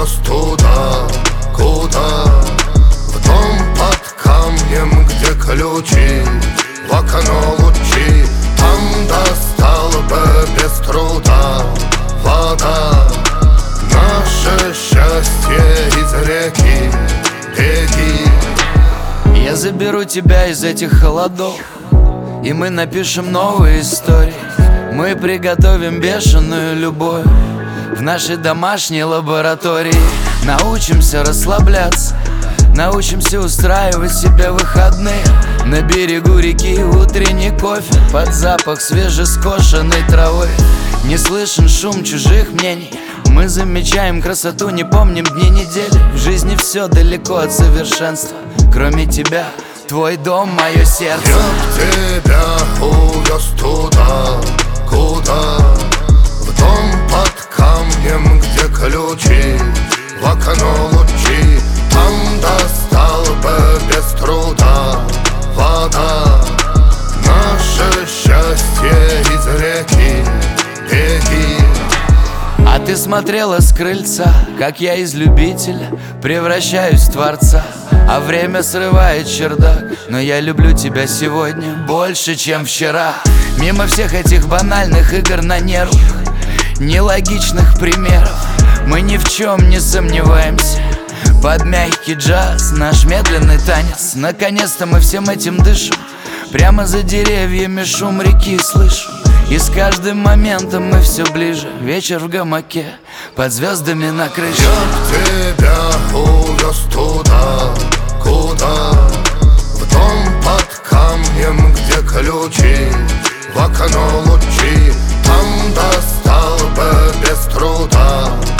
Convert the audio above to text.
увез туда, куда? В дом под камнем, где ключи, в окно лучи. Там достал бы без труда вода. Наше счастье из реки, беги. Я заберу тебя из этих холодов, и мы напишем новые истории. Мы приготовим бешеную любовь в нашей домашней лаборатории. Научимся расслабляться, научимся устраивать себе выходные. На берегу реки утренний кофе под запах свежескошенной травы. Не слышен шум чужих мнений, мы замечаем красоту, не помним дни недели. В жизни все далеко от совершенства, кроме тебя, твой дом, мое сердце. Я тебя увез туда, куда? В дом под камнем, где ключи, в окно лучи. Там достал бы без труда вода. Наше счастье из реки, беги. А ты смотрела с крыльца, как я из любителя превращаюсь в творца. А время срывает чердак, но я люблю тебя сегодня больше, чем вчера. Мимо всех этих банальных игр на нервах, нелогичных примеров, мы ни в чем не сомневаемся. Под мягкий джаз наш медленный танец. Наконец-то мы всем этим дышим. Прямо за деревьями шум реки слышим. И с каждым моментом мы все ближе. Вечер в гамаке, под звездами на крыше. Я тебя увез туда, куда? В дом под камнем, где ключи, в окно лучи. Там достал бы без труда